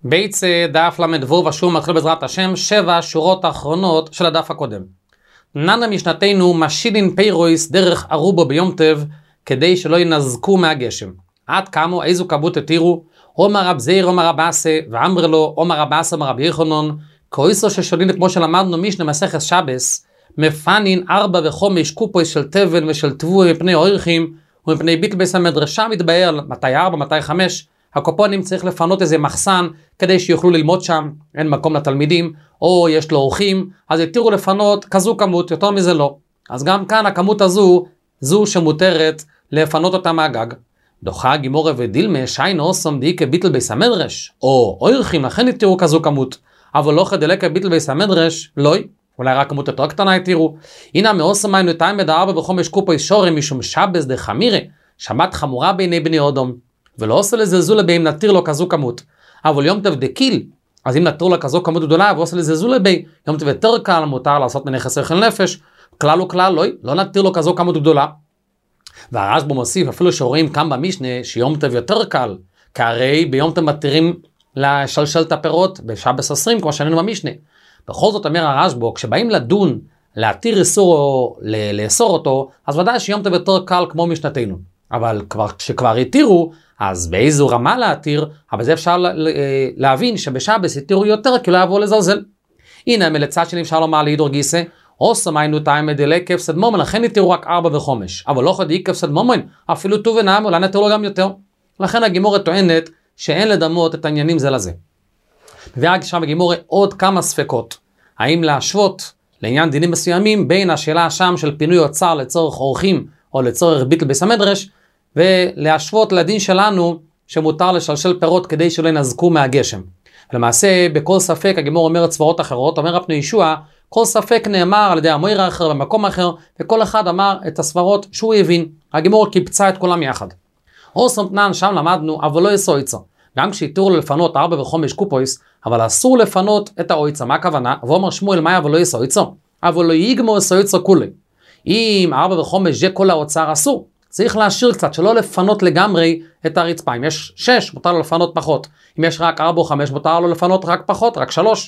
בית דף למדבוב ושוב מתחיל בעזרת השם 7 שורות האחרונות של הדף הקודם. ננה משנתנו משילין פיירויס דרך ערובו ביום טב כדי שלא ינזקו מהגשם. עד כמה איזו כמות התירו אומר רב זעיר אומר רב אסה ואמר לו אומר רב אסה אומר רב יחנון כאיסו ששולין כמו שלמדנו משנה מסכת שבס מפנין 4 ו5 קופויס של תבן ושל תבוע מפני אורחים ומפני ביטל בית המדרשה מתבהר מתי 4 מתי 5 הקופונים צריך לפנות איזה מחסן כדי שיוכלו ללמוד שם, אין מקום לתלמידים, או יש לו אורחים, אז יתירו לפנות כזו כמות, יותר מזה לא. אז גם כאן הכמות זו שמותרת לפנות אותה מהגג. דוחה גימורה ודילמה שיינו אוסם די כביטל בית המדרש, או אורחים, לכן יתירו כזו כמות, אבל לא חדלה כביטל בית המדרש, לא, אולי רק כמות יותר קטנה יתירו. הנה מאוסם היינו תיים בד 4 ו5 קופוי שורים משום שבס דה חמירה, שבת חמורה בעיני בני אודום. ולא עושה לזלזול בי אם נתיר לו כזו כמות. אבל יום טב דקיל, אז אם נתיר לו כזו כמות גדולה, ועושה לזלזול בי, יום טב יותר קל, מותר לעשות מנכס אוכל נפש, כלל וכלל, לא נתיר לו כזו כמות גדולה. והרשב"א מוסיף, אפילו שרואים כאן במשנה, שיום טב יותר קל, כי הרי ביום טב מתירים לשלשל את הפירות, בשבס 20, כמו שענינו במשנה. בכל זאת אומר הרשב"א, כשבאים לדון, להתיר איסור או לאסור אותו, אז ודאי שיום טב יותר קל כמו משנתנו. אבל כשכבר התירו, אז באיזו רמה להתיר, אבל זה אפשר להבין שבשבס התירו יותר, כי לא יבוא לזלזל. הנה, מלצד שלי אפשר לומר להידור גיסא, אוסם היינו תיים מדלי כפסד מומן, לכן התירו רק 4 ו5, אבל לא חדי כפסד מומן, אפילו טוב ונעם, אולי נתיר לו גם יותר. לכן הגימורה טוענת שאין לדמות את העניינים זה לזה. מביאה שם הגימורה עוד כמה ספקות, האם להשוות לעניין דינים מסוימים, בין השאלה שם של פינוי אוצר לצורך אורחים, או לצורך ביטל בית המדרש, ולהשוות לדין שלנו שמותר לשלשל פירות כדי שלא ינזקו מהגשם. למעשה בכל ספק הגימור אומרת סברות אחרות, אומר רבי יהושע, כל ספק נאמר על ידי המויר אחר במקום אחר, וכל אחד אמר את הסברות שהוא הבין. הגימור קיפצה את כולם יחד. אוסם תנן שם למדנו, אבל לא יסו איצה. גם כשהתירו לו לפנות 4 ו5 קופויס, אבל אסור לפנות את האויצה. מה הכוונה? ואומר שמואל מאי אבל לא יסו איצה. אבל לא יגמור יסו איצה כולי. אם 4 ו5 זה כל האוצר אסור. צריך להשאיר קצת, שלא לפנות לגמרי את הרצפה. אם יש 6, מותר לו לפנות פחות. אם יש רק 4 או 5, מותר לו לפנות רק פחות, רק 3.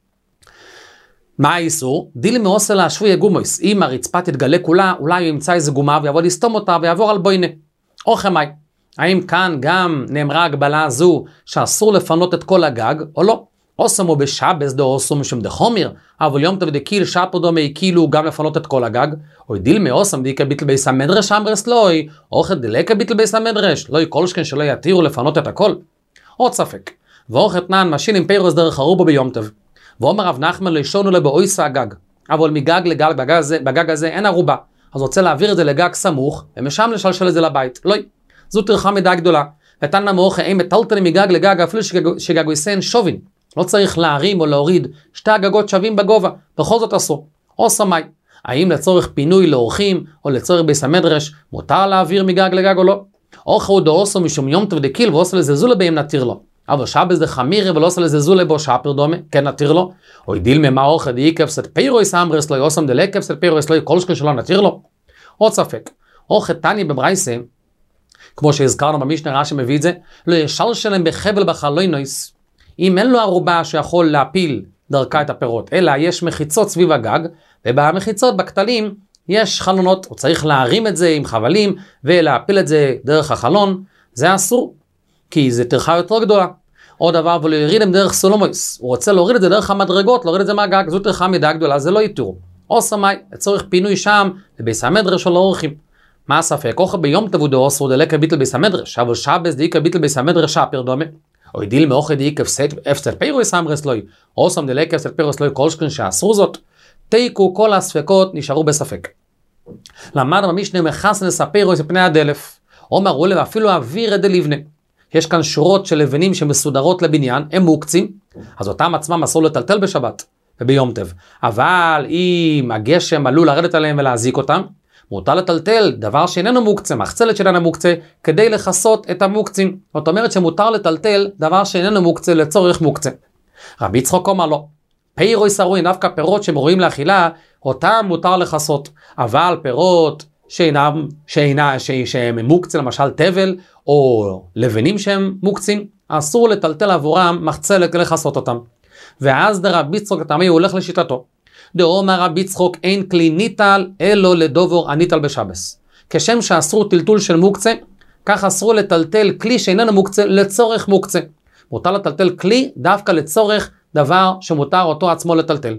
מה האיסור? דיל מעושה להשווי גומויס. אם הרצפה תתגלה כולה, אולי הוא ימצא איזה גומה ויבוא לסתום אותה ויעבור על בוינה. או חמי. האם כאן גם נאמרה הגבלה הזו שאסור לפנות את כל הגג, או לא? אוסמו בשבס דו אוסמו משום דחומיר, אבל יום טב דקיל שפו דומי כאילו גם לפנות את כל הגג, או דיל מאוסם דיקה ביטל בייס המדרש אמרס לוי, או חד דלקה ביטל בייס המדרש, לא כל שכן שלא יתירו לפנות את הכל. עוד ספק, ואוכת נען משיל עם פירוס דרך ערובו ביום טב, ואומר רב נחמן לישונו לבאויסה הגג, אבל מגג לגג בגג הזה אין ערובה, אז רוצה להעביר את זה לגג סמוך, ומשם לשלשל את זה לבית, לא, זו טרחה מידה גדולה, ותן למאוכה אין מטלטלים מגג לגג אפילו שגגויסן שובין. לא צריך להרים או להוריד 2 הגגות שווים בגובה, בכל זאת אסור. או סמי, האם לצורך פינוי לאורחים או לצורך בית המדרש מותר להעביר מגג לגג או לא? או חרודו עושו משום יום טוב דקיל ועושה לזלזול בהם נתיר לו. אבל שבס דה חמירה ולא עושה לזלזול בו שפר דומה, כן נתיר לו. או ידיל ממה אוכל די כפסת פירויס אמרס לא יוסם דלה כפסת פירויס לא כל שכן שלא נתיר לו. עוד ספק, או חתני בברייסה, כמו שהזכרנו במשנה רש"י מביא את זה, לא ישל שלהם בחבל בחלוינויס, אם אין לו ערובה שיכול להפיל דרכה את הפירות, אלא יש מחיצות סביב הגג, ובמחיצות בכתלים יש חלונות, הוא צריך להרים את זה עם חבלים, ולהפיל את זה דרך החלון, זה אסור, כי זה טרחה יותר גדולה. עוד דבר, ולא יריד עם דרך סולומויס, הוא רוצה להוריד את זה דרך המדרגות, להוריד את זה מהגג, זו טרחה מידה גדולה, זה לא יתירו. או סמי, לצורך פינוי שם, לבית המדרש או לאורחים. מה הספק? אוכל ביום תבודו אסור דלקה ביטל בית המדרש, אבל שבס דיקה ביטל בית המדרש שפר דומה. או ידיל מאוכל די כפסד פירויס אמרס לוי, או סם דלי כפסד פירויס לוי כל שכן שאסור זאת, תיקו כל הספקות נשארו בספק. למד במשנה מחסן לספירויס בפני הדלף, אומר הוא אפילו אוויר עד לבנה. יש כאן שורות של לבנים שמסודרות לבניין, הם מוקצים, אז אותם עצמם אסור לטלטל בשבת וביום טב. אבל אם הגשם עלול לרדת עליהם ולהזיק אותם, מותר לטלטל דבר שאיננו מוקצה, מחצלת שאיננו מוקצה, כדי לחסות את המוקצים. זאת אומרת שמותר לטלטל דבר שאיננו מוקצה לצורך מוקצה. רבי יצחק אומר לו, פירויס הרואים דווקא פירות שהם רואים לאכילה, אותם מותר לחסות. אבל פירות שהם מוקצה, למשל תבל, או לבנים שהם מוקצים, אסור לטלטל עבורם מחצלת כדי לכסות אותם. ואז דרבי יצחוק התמי הולך לשיטתו. דאמר רבי יצחוק אין כלי ניטל אלא לדובור הניטל בשבס. כשם שאסרו טלטול של מוקצה, כך אסרו לטלטל כלי שאיננו מוקצה לצורך מוקצה. מותר לטלטל כלי דווקא לצורך דבר שמותר אותו עצמו לטלטל.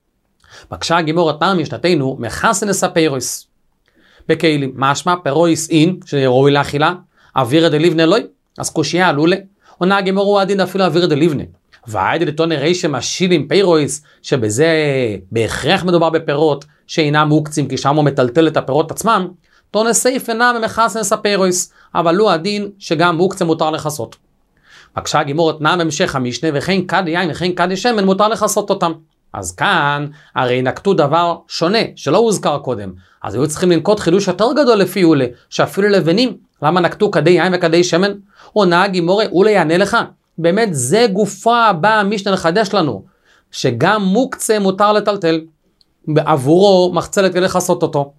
בקשה הגימור התנא משנתנו מחסנס הפירויס. בכלים, משמע פירויס אין, שראוי לאכילה, אווירא דליבנה אלוהי, אז קושיה עלולה, עונה הגימור הוא הדין אפילו אווירא דליבנה. והעד דתונא רישא משילים פירויס, שבזה בהכרח מדובר בפירות שאינם מוקצים, כי שם הוא מטלטל את הפירות עצמם, תונא סייף אינם מחסנס הפירויס, אבל הוא הדין שגם מוקצה מותר לכסות. בקשה הגימור התנא בהמשך המשנה, וכן כד יין וכן כד שמן מותר לכסות אותם. אז כאן הרי נקטו דבר שונה שלא הוזכר קודם, אז היו צריכים לנקוט חידוש יותר גדול לפי אולי, שאפילו לבנים, למה נקטו כדי יין וכדי שמן? עונה הגימור אולי יענה לך, באמת זה גופה הבאה המשנה לחדש לנו, שגם מוקצה מותר לטלטל, בעבורו מחצלת כדי לכסות אותו.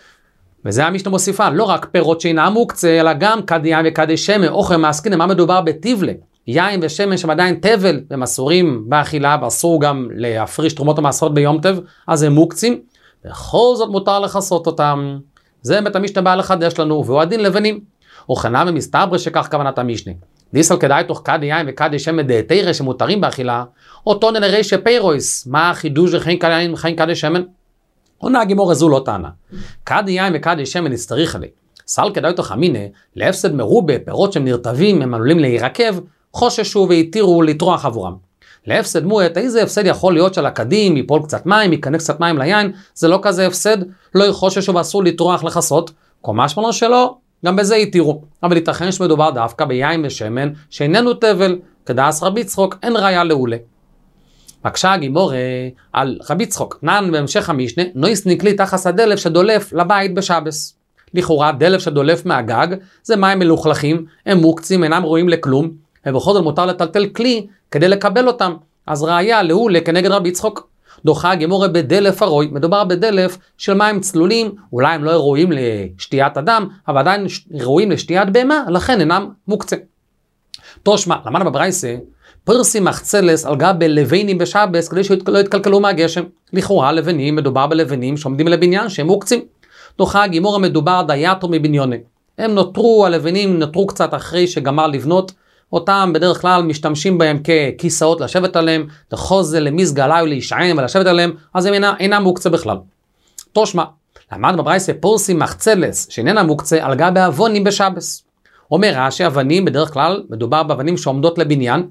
וזה המשנה מוסיפה, לא רק פירות שאינם מוקצה, אלא גם כד יין וכד שמן, אוכל מעסקין, מה מדובר בטבלה? יין ושמן שהם עדיין תבל, הם אסורים באכילה, ואסור גם להפריש תרומות המעשרות ביום טב, אז הם מוקצים, בכל זאת מותר לכסות אותם. זה באמת המשנה בא לחדש לנו, והוא הדין לבנים. וכנ"ל ומסתבר שכך כוונת המשנה. דיסל כדאי תוך כד יין וכד שמן דהתירא שמותרים באכילה, אותו נראה שפירויס, מה החידוש וכן כד יין וכן כד שמן? עונה הגימור הזו לא טענה. כד יין וכד שמן נצטריך עלי. סל כדאי תוך אמינא, להפסד מרובה, פירות שהם נרטבים, הם עלולים להירקב, חוששו והתירו לטרוח עבורם. להפסד מועט, איזה הפסד יכול להיות של הקדים, ייפול קצת מים, ייכנס קצת מים ליין, זה לא כזה הפסד, לא יחוששו ואסור לטרוח לכסות, כל משמעו שלא, גם בזה התירו. אבל ייתכן שמדובר דווקא ביין ושמן, שאיננו תבל, כדאס רבי יצחוק, אין ראיה לעולה. בקשה הגימור על רבי יצחוק, נען בהמשך המשנה, נויס נקלי תחס הדלף שדולף לבית בשבס. לכאורה דלף שדולף מהגג, זה מים מלוכלכים, הם מוקצים, אינם רואים לכלום, ובכל זאת מותר לטלטל כלי כדי לקבל אותם. אז ראיה לעולה כנגד רבי יצחוק. דוחה הגימור בדלף הרוי, מדובר בדלף של מים צלולים, אולי הם לא ראויים לשתיית אדם, אבל עדיין ראויים לשתיית בהמה, לכן אינם מוקצה. תושמע, למדנו בברייסה, פרסי מחצלס על גבי לבנים בשבס, כדי שלא יתקלקלו מהגשם. לכאורה לבנים, מדובר בלבנים שעומדים לבניין שהם מוקצים. דוחה הגימור מדובר דייתו מבניוני. הם נותרו, הלבנים נותרו קצת אחרי שגמר לבנות, אותם בדרך כלל משתמשים בהם ככיסאות לשבת עליהם, לחוז למסגלה או להישען ולשבת עליהם, אז הם אינם מוקצה בכלל. תושמע, למד בברייסה פורסי מחצלס, שאיננה מוקצה על גבי אבונים בשבס. אומר רש"י, אבנים בדרך כלל מדובר באבנים שעומדות לבניין,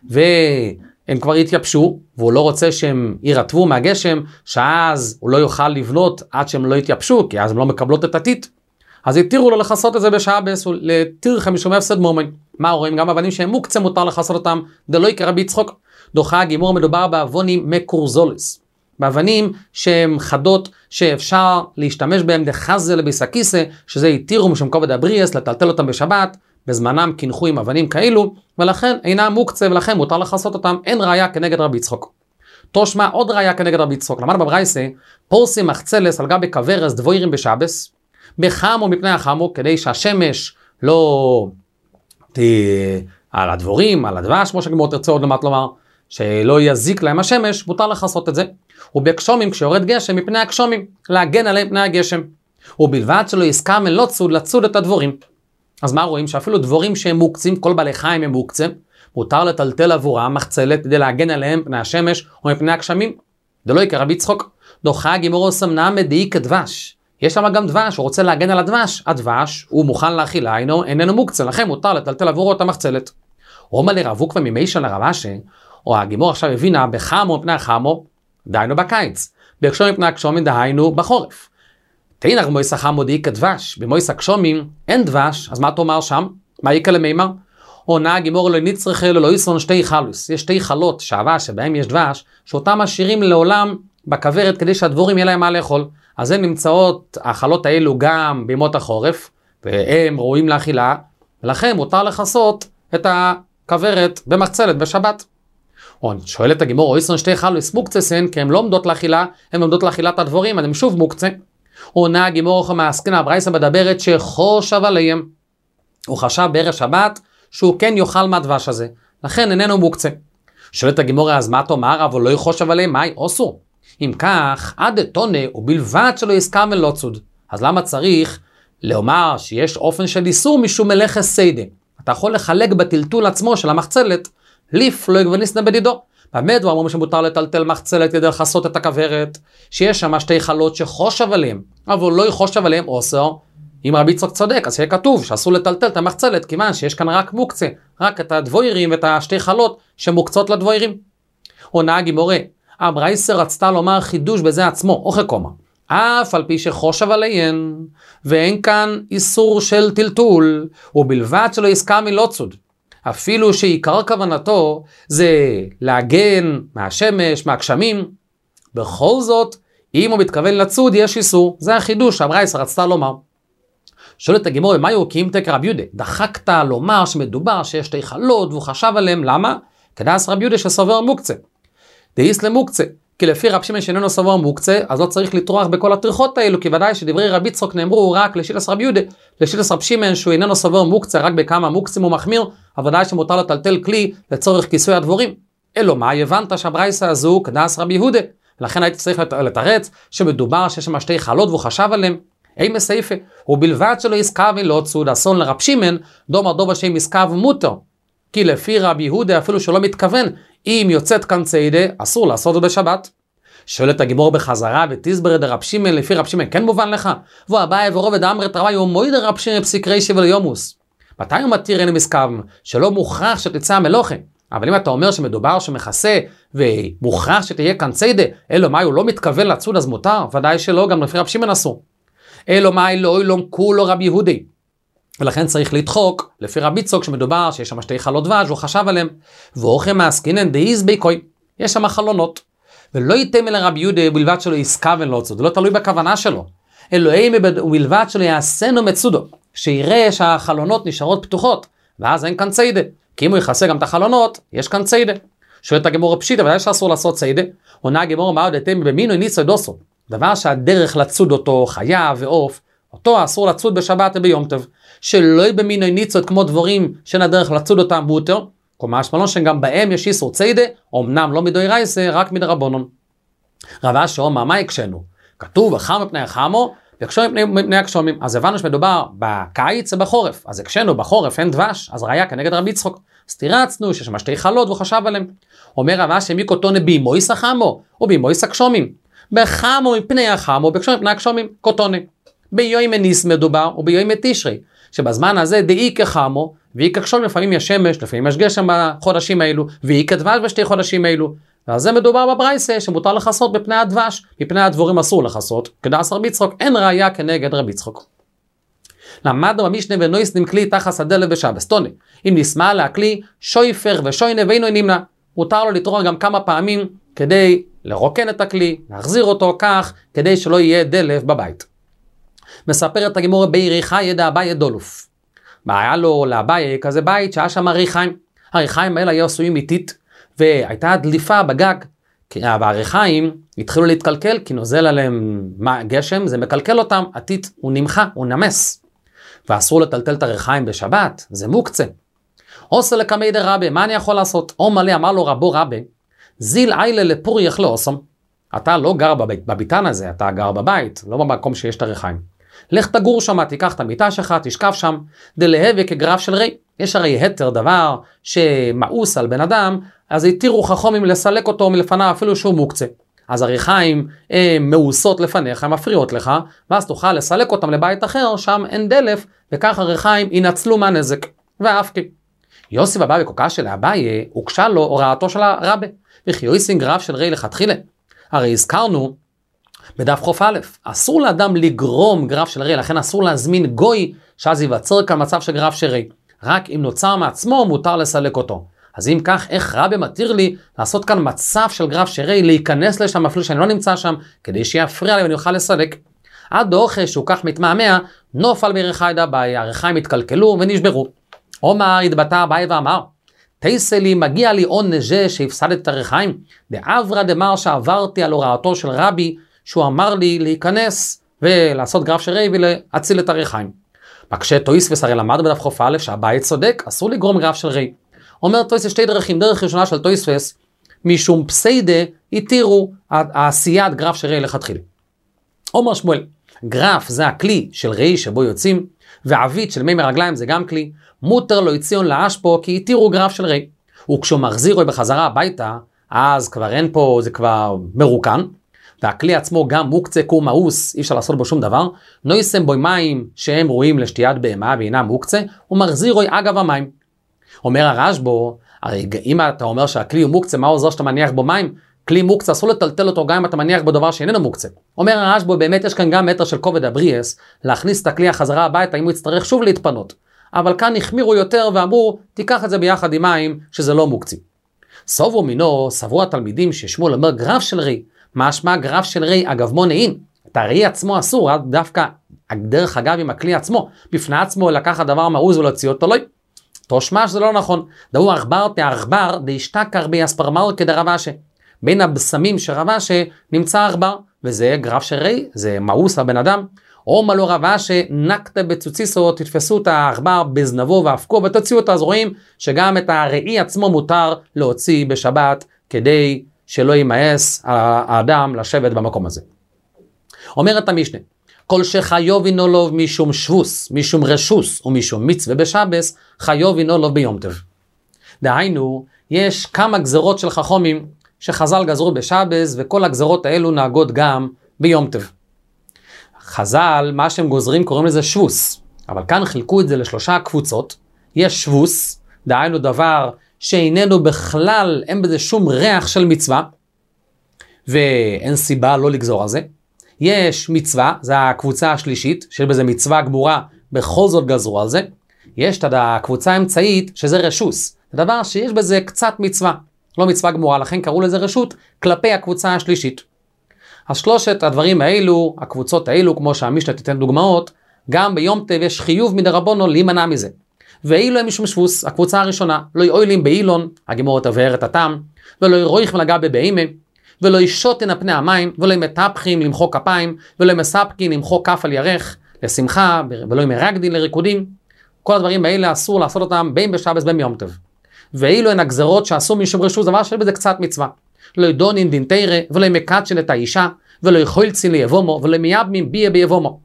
והם כבר התייבשו, והוא לא רוצה שהם יירטבו מהגשם, שאז הוא לא יוכל לבנות עד שהם לא יתייבשו, כי אז הם לא מקבלות את הטיט. אז התירו לו לחסות את זה בשבס, ולתירכם משום הפסד מומן. מה רואים? גם אבנים שהם מוקצה מותר לחסות אותם, דלא יקרא רבי יצחוק. דוחה הגימור מדובר באבונים מקורזולס. באבנים שהן חדות, שאפשר להשתמש בהם דחזה לביס הכיסא, שזה התירו משום כובד הבריאס, לטלטל אותם בשבת, בזמנם קינחו עם אבנים כאלו, ולכן אינם מוקצה, ולכן מותר לחסות אותם, אין ראיה כנגד רבי יצחוק. תושמע עוד ראיה כנגד רבי יצחוק. למד בברייסה, פורסי מחצלס על גבי כברס דבוירים בשבס, בחמו מפני החמו, כדי שהשמש לא על הדבורים, על הדבש, כמו שגמור תרצה עוד למד לומר, שלא יזיק להם השמש, מותר לחסות את זה. ובקשומים, כשיורד גשם מפני הקשומים, להגן עליהם מפני הגשם. ובלבד שלא יסכם לצוד את הדבורים. אז מה רואים? שאפילו דבורים שהם מוקצים, כל בעלי חיים הם מוקצים, מותר לטלטל עבורם מחצלת כדי להגן עליהם מפני השמש או מפני הגשמים. זה לא יקרה רבי יצחוק. דוחה גימורו סמנה מדאי כדבש. יש שם גם דבש, הוא רוצה להגן על הדבש. הדבש הוא מוכן לאכילה, איננו מוקצה, לכן מותר לטלטל עבורו את המחצלת. אומר לרב עוקבא ממישן לרב אשי, או הגימור עכשיו הבינה בחמו מפני החמו, דהיינו בקיץ. בקשומים מפני הקשומים דהיינו בחורף. תינך במויס החמו דאי כדבש, במויס הקשומים אין דבש, אז מה תאמר שם? מה יקה למימר? עונה הגימור לא נצטרך לא יסון שתי חלוס. יש שתי חלות שעבה שבהם יש דבש, שאותם משאירים לעולם בכוורת כדי שהדבורים יהיה להם מה לאכול. אז הן נמצאות, החלות האלו גם בימות החורף, והם ראויים לאכילה, ולכן מותר לחסות את הכוורת במחצלת בשבת. שואלת הגימור, אויסון שתי חלוס מוקצסן, כי הן לא עומדות לאכילה, הן עומדות לאכילת הדבורים, אז הן שוב מוקצה. עונה הגימור מהסכנה הברייסה מדברת שחושב עליהם. הוא חשב בערב שבת שהוא כן יאכל מהדבש הזה, לכן איננו מוקצה. שואלת הגמורה, אז מה תאמר, אבל לא יחושב עליהם, מהי אוסור? אם כך, עד תונה ובלבד שלא יסכם ולא צוד. אז למה צריך לומר שיש אופן של איסור משום מלאכת סיידה? אתה יכול לחלק בטלטול עצמו של המחצלת, ליף לא יגבניסנה בדידו. באמת הוא אמרו שמותר לטלטל מחצלת כדי לחסות את הכוורת, שיש שם שתי חלות שחושב עליהם, אבל לא יחושב עליהם אוסר. אם רבי יצחק צודק, אז יהיה כתוב שאסור לטלטל את המחצלת, כיוון שיש כאן רק מוקצה, רק את הדבוירים ואת השתי חלות שמוקצות לדבוירים. עונה הגמורה, הברייסה רצתה לומר חידוש בזה עצמו, אוכל קומה. אף על פי שחושב עליהן, ואין כאן איסור של טלטול, ובלבד שלא יסכם מלא צוד. אפילו שעיקר כוונתו זה להגן מהשמש, מהגשמים, בכל זאת, אם הוא מתכוון לצוד, יש איסור. זה החידוש שהברייסה רצתה לומר. שואלת הגמורה, מה יוקים תקר רבי יהודה? דחקת לומר שמדובר שיש שתי חלות והוא חשב עליהם, למה? כדאס רבי יהודה שסובר מוקצה. דאיס למוקצה, כי לפי רב שמעון שאיננו סובר מוקצה, אז לא צריך לטרוח בכל הטרחות האלו, כי ודאי שדברי רבי יצחק נאמרו רק לשילס רבי יהודה, לשילס רב שמעון שהוא איננו סובר מוקצה, רק בכמה מוקצים הוא מחמיר, אבל ודאי שמותר לטלטל כלי לצורך כיסוי הדבורים. אלו מה, הבנת שהברייסה הזו כדאס רבי יהודה, ולכן הייתי צריך לתרץ שמדובר שיש שם שתי חלות והוא חשב עליהם. אי מסייפה, ובלבד שלא יסכב ולא צוד, אסון לרב שמעון, דומר דובה שם יסכב מותר. כי לפי רבי יהודה אפילו שלא מתכוון, אם יוצאת כאן ציידה, אסור לעשות את בשבת. שואלת הגמור בחזרה, ותסבר דרב שמעון, לפי רב שמעון כן מובן לך? והוא אביי ורובד אמרת רבי, הוא מועיד רב שמעון פסיק רישי וליומוס. מתי הוא מתיר אין מסכב? שלא מוכרח שתצא המלוכה. אבל אם אתה אומר שמדובר שמכסה ומוכרח שתהיה כאן ציידה, אלו מה הוא לא מתכוון לצוד אז מותר? ודאי שלא, גם לפי רב שמעון אסור. אלו מה אלוהי לא כולו רבי יהודי. ולכן צריך לדחוק, לפי רבי יצחק שמדובר שיש שם שתי חלות דבש, הוא חשב עליהם. ואוכם מעסקינן דאיז ביקוי, יש שם חלונות. ולא ייתם אל רבי יהודה בלבד שלו יסכב ולא צוד, זה לא תלוי בכוונה שלו. אלוהי בלבד שלו יעשנו מצודו, שיראה שהחלונות נשארות פתוחות, ואז אין כאן ציידה. כי אם הוא יכסה גם את החלונות, יש כאן ציידה. שואלת הגמור פשיטה, ודאי שאסור לעשות ציידה. עונה הגמור מה עוד אתם במינו ניסו דוסו. דבר שהדרך לצוד אותו, חיה ועוף, אותו אסור לצוד בשבת וביום טוב. שלא יהיה במינוי ניצות כמו דבורים שאין הדרך לצוד אותם מותר, כלומר שמלון שגם בהם יש איסור ציידה, אמנם לא מדוי רייסה, רק מדרבנון. רב אשר אומר, מה יקשנו? כתוב, וחם מפני החמו, וקשום מפני הקשומים. אז הבנו שמדובר בקיץ ובחורף. אז יקשנו, בחורף אין דבש, אז ראיה כנגד רבי יצחק. אז תירצנו שיש שם שתי חלות והוא חשב עליהם. אומר רב אשר מי קוטונה בימויס החמו, או בימויס הקשומים. בחמו מפני החמו, בקשום מפני הקשומים, קוטונה. ביום ניס מדובר, וביום תשרי. שבזמן הזה דאי כחמו, ואי כקשום לפעמים יש שמש, לפעמים יש גשם בחודשים האלו, ואי כדבש בשתי חודשים האלו. ועל זה מדובר בברייסה, שמותר לחסות בפני הדבש, מפני הדבורים אסור לחסות, כדאס רבי יצחק, אין ראיה כנגד רבי יצחק. למדנו במשנה ונויסנים כלי תחס הדלת בשבס, תונה, אם נשמע להכלי שויפר ושוינה ואינו נמנע, מותר לו לטרוח גם כמה פעמים, כדי לרוקן את הכלי, להחזיר אותו כך, כדי שלא יהיה דלף בבית. מספרת הגמורה ביריחה ידע אביי דולוף. היה לו לאביי כזה בית שהיה שם הריחיים. הריחיים האלה היו עשויים איטית, והייתה דליפה בגג. והריחיים התחילו להתקלקל, כי נוזל עליהם גשם, זה מקלקל אותם, עתית הוא נמחה, הוא נמס. ואסור לטלטל את הריחיים בשבת, זה מוקצה. עושה לקמי דה רבי, מה אני יכול לעשות? או מלא אמר לו רבו רבי, זיל איילה לפור יחלה עושם. אתה לא גר בביתן הזה, אתה גר בבית, לא במקום שיש את הריחיים. לך תגור שם, תיקח את המיטה שלך, תשכב שם, דלהווה כגרף של רי. יש הרי היתר דבר שמאוס על בן אדם, אז התירו חכמים לסלק אותו מלפניו אפילו שהוא מוקצה. אז הריחיים מאוסות לפניך, הן מפריעות לך, ואז תוכל לסלק אותם לבית אחר, שם אין דלף, וכך הריחיים ינצלו מהנזק. ואף כי. יוסי בבא בקוקה של אביי, הוקשה לו הוראתו של הרבי, וכי יויסין גרף של רי לכתחילה. הרי הזכרנו, בדף חוף א', אסור לאדם לגרום גרף של רי, לכן אסור להזמין גוי, שאז ייווצר כאן מצב של גרף של רי. רק אם נוצר מעצמו, מותר לסלק אותו. אז אם כך, איך רבי מתיר לי לעשות כאן מצב של גרף של רי, להיכנס לשם אפילו שאני לא נמצא שם, כדי שיפריע לי ואני אוכל לסלק. עד דוחה שהוא כך מתמהמה, נופל בריחי דאביי, הריחיים התקלקלו ונשברו. עומר התבטא אביי ואמר, תעשה לי, מגיע לי עונש שהפסדת את הריחיים, דאברה דמר שעברתי על הוראתו של רבי, שהוא אמר לי להיכנס ולעשות גרף של רי ולהציל את הריחיים. מקשה תויספס הרי למד בדף חוף א' שהבית צודק, אסור לגרום גרף של רי. אומר תויספס שתי דרכים, דרך ראשונה של תויספס, משום פסיידה התירו העשיית גרף של רי לכתחילה. אומר שמואל, גרף זה הכלי של רי שבו יוצאים, ועבית של מי מרגליים זה גם כלי, מותר לו יציון לאשפו כי התירו גרף של רי. וכשהוא מחזיר רוי בחזרה הביתה, אז כבר אין פה, זה כבר מרוקן, והכלי עצמו גם מוקצה כמו מאוס, אי אפשר לעשות בו שום דבר, נויסם בו מים שהם ראויים לשתיית בהמה ואינם מוקצה, ומחזיר רוי אגב המים. אומר הרשב"א, הרי אם אתה אומר שהכלי הוא מוקצה, מה עוזר שאתה מניח בו מים? כלי מוקצה, אסור לטלטל אותו גם אם אתה מניח בו דבר שאיננו מוקצה. אומר הרשב"א, באמת יש כאן גם מטר של כובד הבריאס, להכניס את הכלי החזרה הביתה אם הוא יצטרך שוב להתפנות. אבל כאן החמירו יותר ואמרו, תיקח את זה ביחד עם מים שזה לא מוקצי. סובו מינו, סברו התלמידים ששמואל אומר גרף של רי, משמע גרף של רי אגב מונעין, את הרי עצמו אסור, דווקא דרך אגב עם הכלי עצמו, בפני עצמו לקחת דבר מעוז ולהוציא אותו לא. תושמע שזה לא נכון, דהו עכבר תעכבר דהשתכר ביספרמל כדרבשה. בין הבשמים שרבשה נמצא עכבר, וזה גרף של רי, זה מאוס לבן אדם, או מלא רבשה נקטה בצוציסו, תתפסו את העכבר בזנבו והפקו ותוציאו אותו, אז רואים שגם את הראי עצמו מותר להוציא בשבת, כדי שלא יימאס האדם לשבת במקום הזה. אומרת המשנה, כל שחיוב אינו לו משום שבוס, משום רשוס ומשום מצווה בשבס, חיוב אינו לו ביום טוב. דהיינו, יש כמה גזרות של חכמים שחז"ל גזרו בשבס, וכל הגזרות האלו נהגות גם ביום טוב. חז"ל, מה שהם גוזרים קוראים לזה שבוס, אבל כאן חילקו את זה לשלושה קבוצות. יש שבוס, דהיינו דבר שאיננו בכלל, אין בזה שום ריח של מצווה, ואין סיבה לא לגזור על זה. יש מצווה, זה הקבוצה השלישית, שיש בזה מצווה גמורה, בכל זאת גזרו על זה. יש את הקבוצה האמצעית, שזה רשוס, זה דבר שיש בזה קצת מצווה, לא מצווה גמורה, לכן קראו לזה רשות, כלפי הקבוצה השלישית. אז שלושת הדברים האלו, הקבוצות האלו, כמו שהמשנה תיתן דוגמאות, גם ביום טוב יש חיוב מדרבנו להימנע מזה. ואילו הם משום שבוס, הקבוצה הראשונה, לא יועילים באילון, הגמור תבהר את הטעם, ולא ירויך מלגע בבהמה, ולא ישוטן על פני המים, ולא ימטפחים למחוא כפיים, ולא ימספקין למחוא כף על ירך, לשמחה, ולא ימרקדין לריקודים. כל הדברים האלה אסור לעשות אותם בין בשבס בין ביום טוב. ואילו הן הגזרות שעשו משום רשות, דבר שיש בזה קצת מצווה. לא ידונין דין תירה, ולא ימקדשן את האישה, ולא יחולצין ליבומו, ולא מייבמים ביה ביבומו.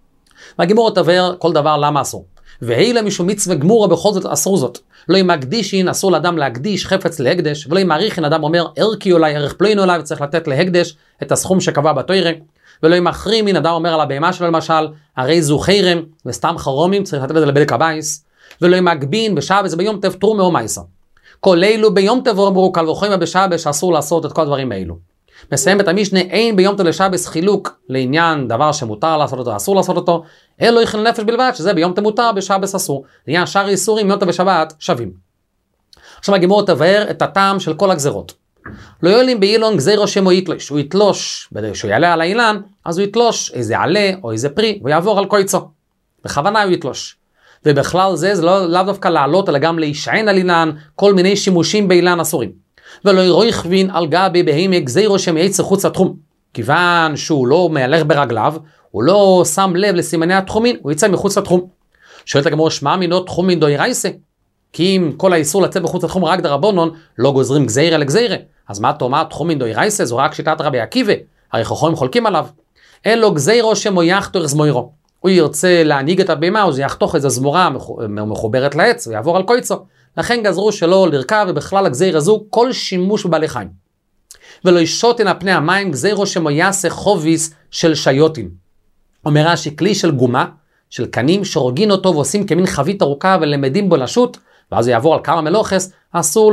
והגמור תבהר כל דבר למה אסור. ואילו משום מצווה גמורה בכל זאת אסור זאת. לא ימקדישין, אסור לאדם להקדיש חפץ להקדש, ולא ימעריכין, אדם אומר ערכי אולי, ערך פלוינו אולי, וצריך לתת להקדש את הסכום שקבע בתוירה. ולא ימחרימין, אדם אומר על הבהמה שלו למשל, הרי זו חרם, וסתם חרומים, צריך לתת את זה לבדק הבייס. ולא ימקבין בשבס ביום טוב תרומה או מייסה. כל אלו ביום טוב אמרו קל וחומר בשבס שאסור לעשות את כל הדברים האלו. מסיים את המשנה, אין ביום טוב לשבס חילוק לעניין דבר שמותר לעשות אותו, אסור לעשות אותו, אלו יחל נפש בלבד, שזה ביום טוב מותר, בשבס אסור. לעניין שאר איסורים, יום טוב ושבת שווים. עכשיו הגמור תבהר את הטעם של כל הגזרות. לא יועילים באילון גזירו שמו יתלוש, הוא יתלוש, כשהוא יעלה על האילן, אז הוא יתלוש איזה עלה או איזה פרי, ויעבור על קויצו. בכוונה הוא יתלוש. ובכלל זה לאו דווקא לעלות, אלא גם להישען על אילן, כל מיני שימושים באילן אסורים. ולא ירויכבין על גבי בהמה גזירו שמייצא חוץ לתחום. כיוון שהוא לא מהלך ברגליו, הוא לא שם לב לסימני התחומין, הוא יצא מחוץ לתחום. שואלת הגמור, שמע מינו תחומין דוירייסה? כי אם כל האיסור לצאת מחוץ לתחום רק דרבנן, לא גוזרים גזירה לגזירה. אז מה תאמר תחומין דוירייסה? זו רק שיטת רבי עקיבא. הרי חכמים חולקים עליו. אלו גזירו שמויח תוך זמוירו. הוא ירצה להנהיג את הבהמה, הוא יחתוך איזו זמורה מחוברת לעץ, ויעבור על קויצו. לכן גזרו שלא לרכב, ובכלל הגזיר הזו כל שימוש בבעלי חיים. ולא ישוטן על פני המים גזירו שמויסה חוביס של שיוטים. אומר רש"י, כלי של גומה, של קנים, שרוגין אותו ועושים כמין חבית ארוכה ולמדים בו לשוט, ואז הוא יעבור על כמה מלוכס, אסור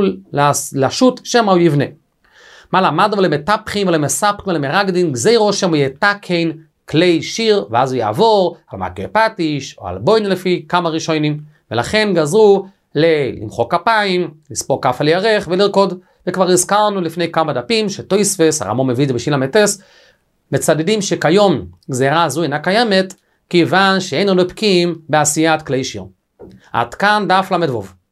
לשוט שמא הוא יבנה. מה למד ולמטפחים ולמספק ולמרגדין, גזירו שמויתקן כלי שיר, ואז הוא יעבור על מעקה פטיש, או על בוין לפי כמה ראשונים, ולכן גזרו למחוא כפיים, לספוק כף על ירך ולרקוד. וכבר הזכרנו לפני כמה דפים שתויספס, הרמב"ם מביא את זה בשביל המטס, מצדדים שכיום גזירה הזו אינה קיימת, כיוון שאין אנו פקים בעשיית כלי שיר. עד כאן דף למדבוב.